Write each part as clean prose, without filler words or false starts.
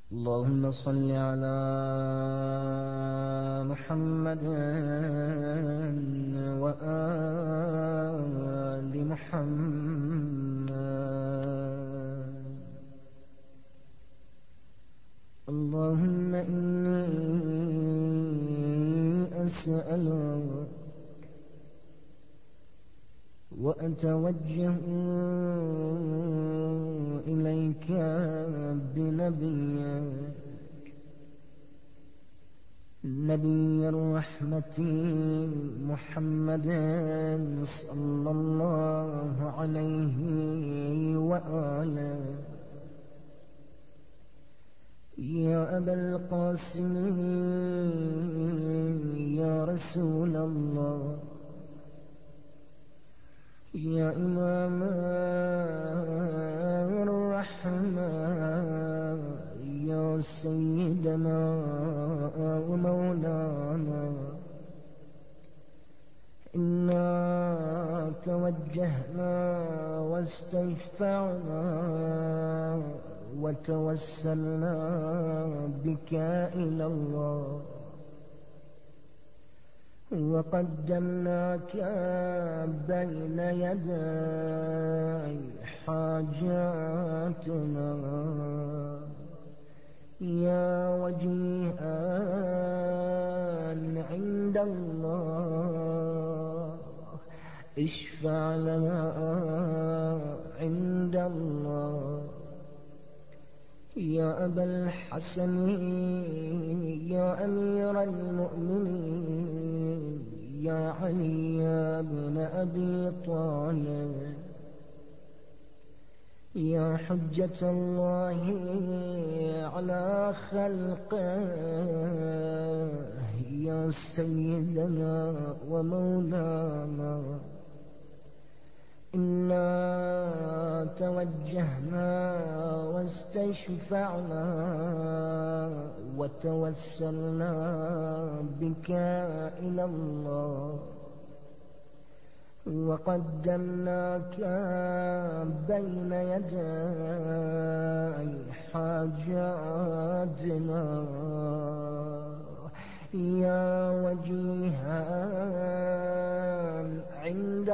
اللهم صل على محمد وآل محمد. اللهم إني أسألك وأتوجه إليك بنبيك نبي الرحمة محمد صلى الله عليه وآله. يا أبا القاسم يا رسول الله، يا إمام الرحمة، يا سيدنا ومولانا، إنا توجهنا واستشفعنا وتوسلنا بك إلى الله، وقدمناك بين يدي حاجاتنا يا وجيها عند الله، اشفع لنا عند الله. يا أبا الحسن يا أمير المؤمنين يا علي بن أبي طالب، يا حجة الله على خلقه، يا سيدنا ومولانا، إنا توجهنا واستشفعنا وتوسلنا بك إلى الله، وقدمناك بين يدي حاجاتنا يا وجيها عند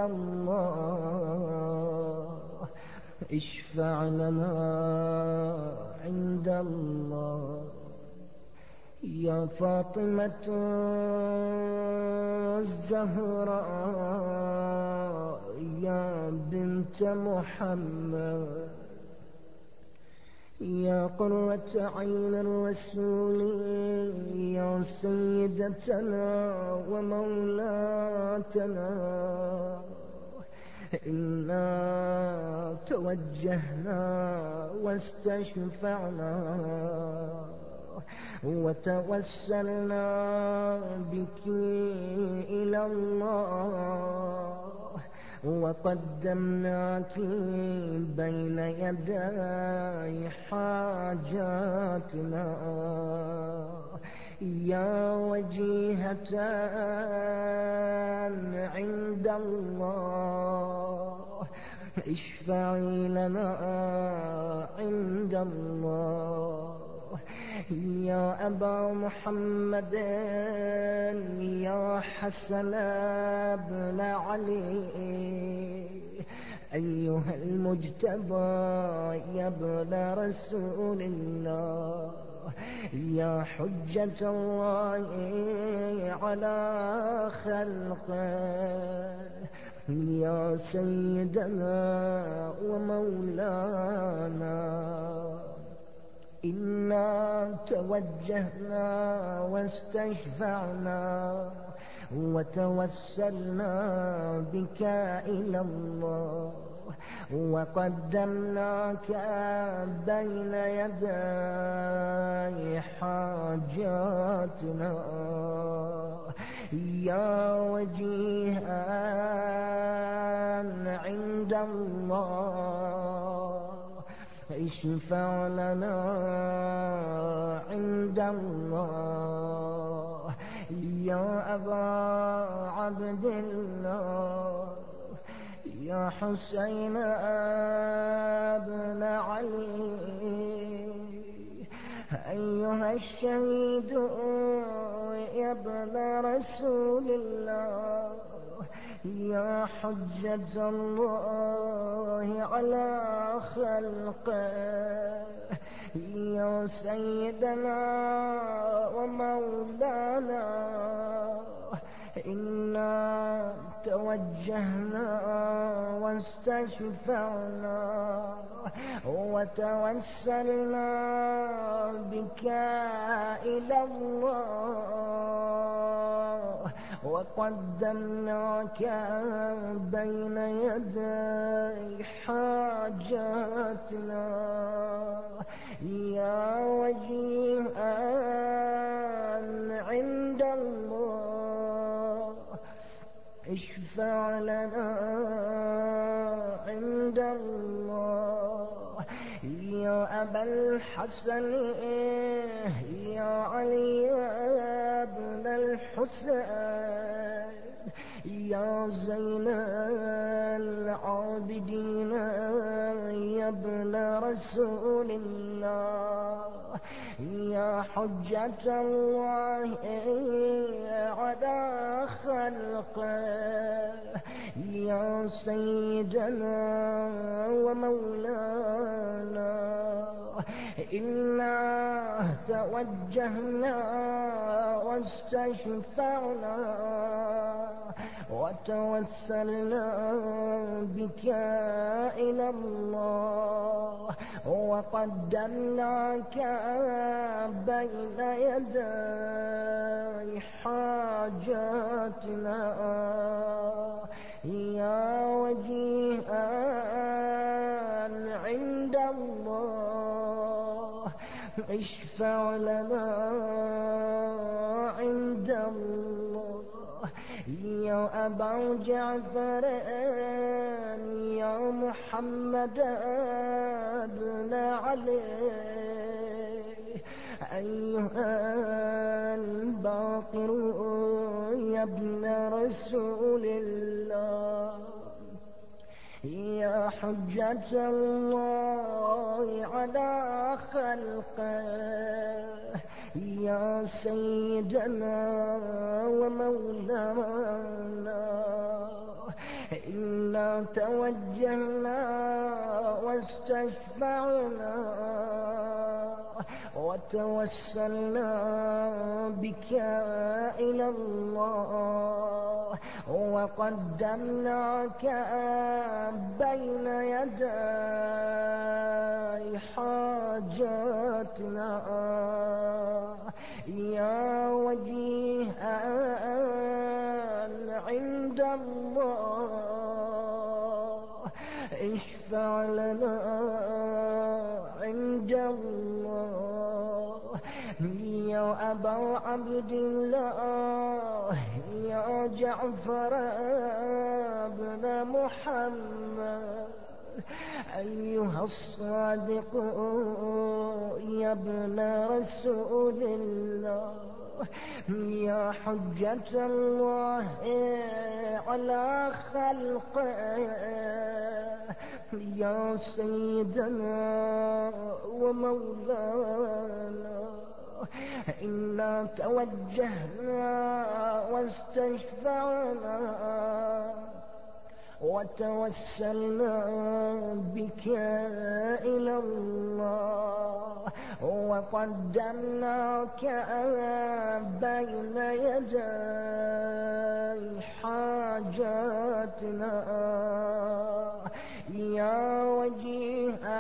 الله، اشفع لنا عند الله. يا فاطمة الزهراء يا بنت محمد، يا قرة عين الرسول، يا سيدتنا ومولاتنا، إنا توجهنا واستشفعنا وتوسلنا بك إلى الله، وقدمناك بين يدي حاجاتنا يا وجيهة عند الله، اشفعي لنا عند الله. يا أبا محمد يا حسن بن علي، أيها المجتبى يا ابن رسول الله، يا حجة الله على خلقه، يا سيدنا ومولانا، إنا توجهنا واستشفعنا وتوسلنا بك إلى الله، وقدمناك بين يدي حاجاتنا يا وجيها عند الله، اشفع لنا عند الله. يا أبا عبد الله يا حسين بن علي، أيها الشهيد يا ابن رسول الله، يا حجة الله على خلقه، يا سيدنا ومولانا، إنا توجهنا واستشفعنا وتوسلنا بك إلى الله، وقدمناك بين يدي حاجاتنا يا وجيها عند الله، اشفع لنا عند الله. يا أبا الحسن يا علي بن الحسين، يا زين العابدين يا ابن رسول الله، يا حجة الله على خلقه، يا سيدنا ومولانا، إنا توجهنا واستشفعنا وتوسلنا بك إلى الله، وقدمناك بين يدي حاجاتنا يا وجيها عند الله، اشفع لنا عند الله. يا أبا جعفر يا محمد بن علي، أيها الباقر يا ابن رسول الله، يا حجة الله على خلقه، يا سيدنا ومولانا، إنا توجهنا واستشفعنا وتوسلنا بك إلى الله، وقدمناك بين يدي حاجاتنا يا وجيها عند الله، اشفع لنا عند الله. يا أبا عبد الله يا جعفر بن محمد، أيها الصادق يا ابن رسول الله، يا حجة الله على خلقه، يا سيدنا ومولانا، إنا توجهنا واستشفعنا وتوسلنا بك إلى الله، وقدمناك بين يدي حاجاتنا يا وجيها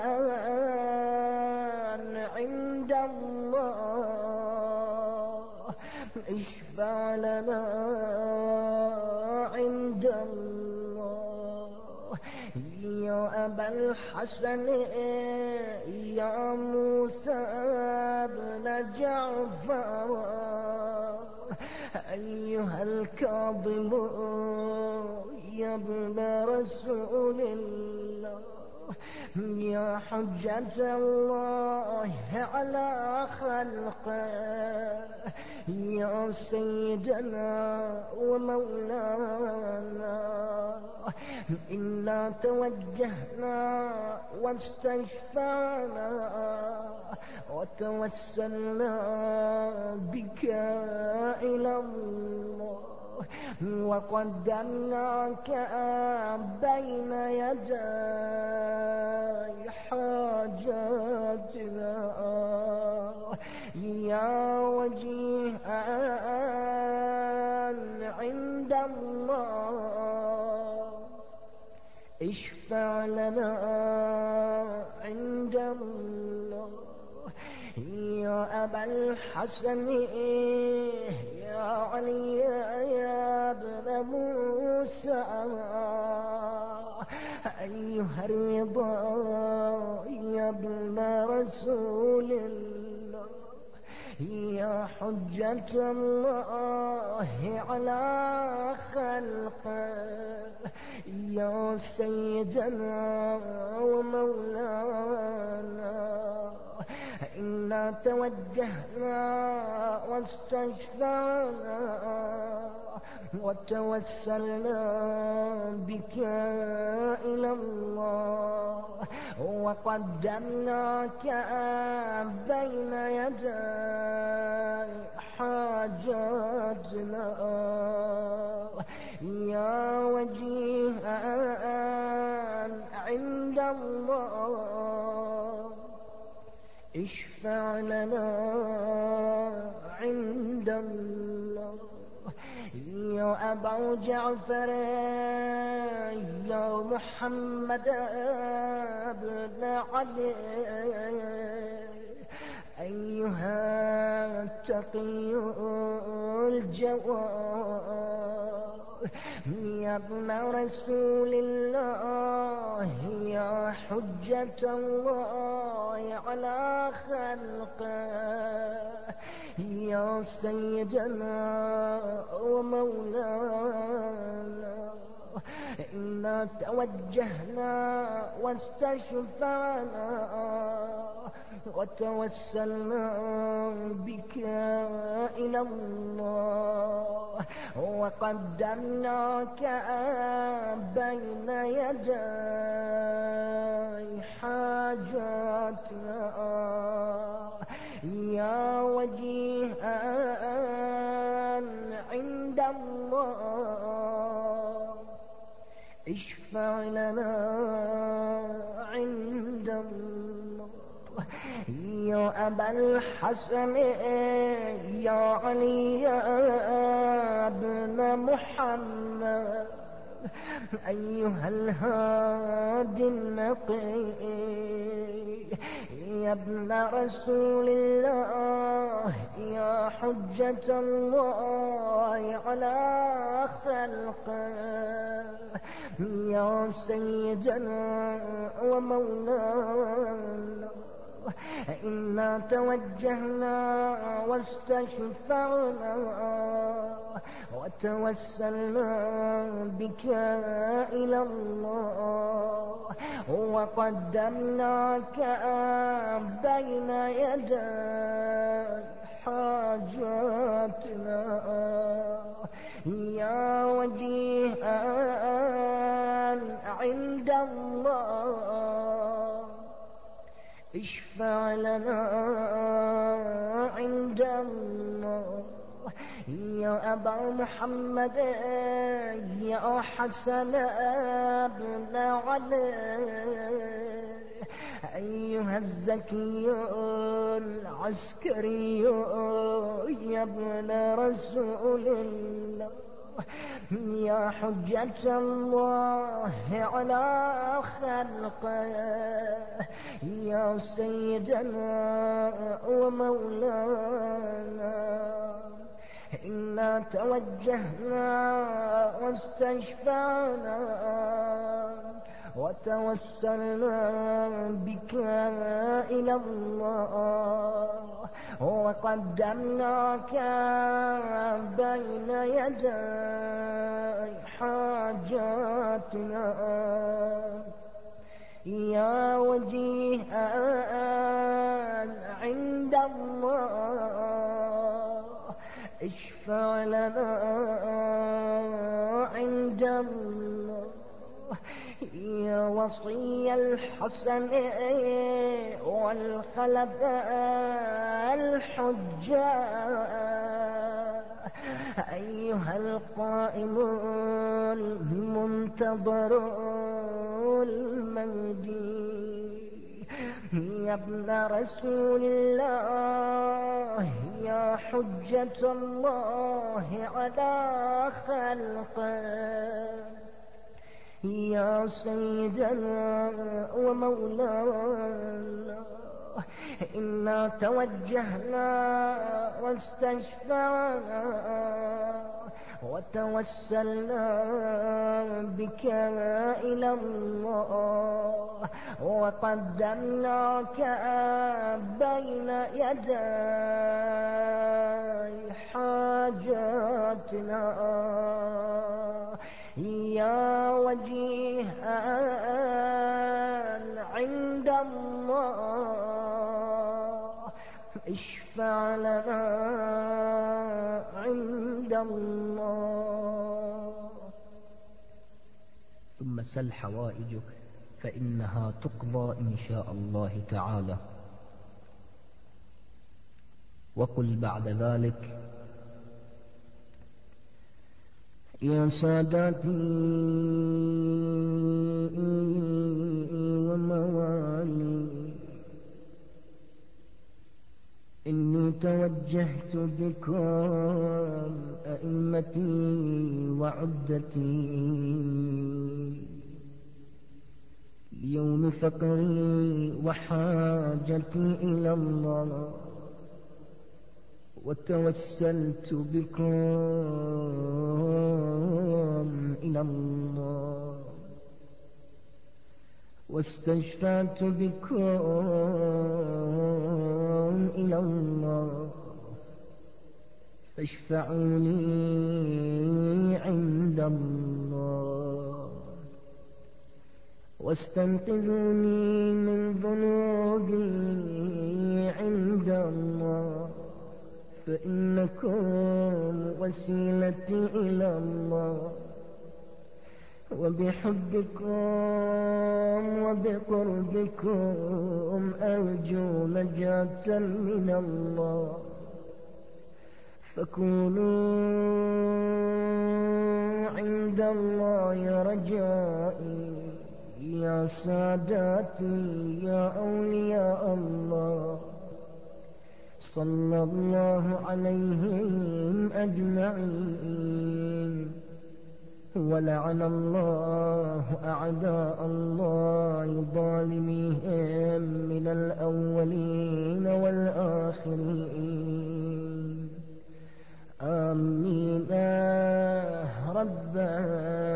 عند الله، اشفع لنا عند الله. يا أبا الحسن يا موسى بن جعفر، أيها الكاظم يا ابن رسول الله، يا حجة الله على خلقه، يا سيدنا ومولانا، إنا توجهنا واستشفعنا وتوسلنا بك إلى الله وقدمناك بين يدي حاجاتنا يا وجيها عند الله اشفع لنا عند الله يا أبا الحسن يا علي يا ابن موسى أيها الرضا يا ابن رسول الله يا حجة الله على خلقه يا سيدنا ومولانا إنا توجهنا واستشفعنا وتوسلنا بك إلى الله وقدمناك بين يدي حاجاتنا يا وجيها عند الله اشفع لنا عند الله يا أبا جعفر يا محمد بن علي أيها التقي الجواد يا ابن رسول الله يا حجة الله على خلقه يا سيدنا ومولانا إنا توجهنا واستشفعنا وتوسلنا بك إلى الله وقدمناك بين يدي حاجاتنا يا وجيها عند الله اشفع لنا عند الله يا أبا الحسن يا علي يا ابن محمد أيها الهادي النقي يا ابن رسول الله يا حجة الله على خلقه يا سيدنا ومولانا إنا توجهنا واستشفعنا وتوسلنا بك إلى الله وقدمناك بين يدي حاجاتنا يا وجيها عند الله اشفع لنا عند الله يا أبا محمد يا حسن بن علي أيها الزكي العسكري يا ابن رسول الله يا حجة الله على خلقه يا سيدنا ومولانا إنا توجهنا واستشفعنا وتوسلنا بك إلى الله وقدمناك بين يدي حاجاتنا يا وجيها عند الله اشفع لنا عند الله وصي الحسن والخلفاء الحجاج أيها القائمون المنتظرون المهدي يا ابن رسول الله يا حجة الله على خلقه يا سيدنا ومولانا إنا توجهنا واستشفعنا وتوسلنا بك إلى الله وقدمناك بين يدي حاجاتنا يا وجيها عند الله اشفع لنا عند الله. ثم سل حوائجك فإنها تقضى إن شاء الله تعالى. وقل بعد ذلك: يا ساداتي وموالي إني توجهت بكم أئمتي وعدتي ليوم فقري وحاجتي إلى الله وتوسلت بكم إلى الله واستشفعت بكم إلى الله فاشفعوا لي عند الله واستنقذوني من ذنوبي عند الله فإنكم وسيلتي إلى الله وبحبكم وبقربكم أرجو نجاة من الله فكونوا عند الله رجائي يا ساداتي يا أولياء الله صلى الله عليهم أجمعين ولعن الله أعداء الله ظالميهم من الأولين والآخرين آمين رب